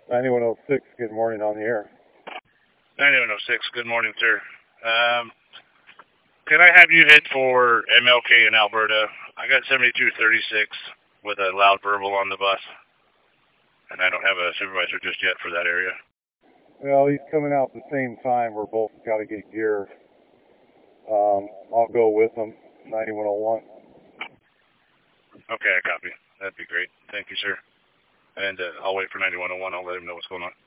9106, good morning on the air. 9106, good morning, sir. Can I have you hit for MLK in Alberta? I got 7236 with a loud verbal on the bus, and I don't have a supervisor just yet for that area. Well, he's coming out at the same time. We're both got to get gear. I'll go with him, 9101. Okay, I copy. That'd be great. Thank you, sir. And I'll wait for 9101. I'll let him know what's going on.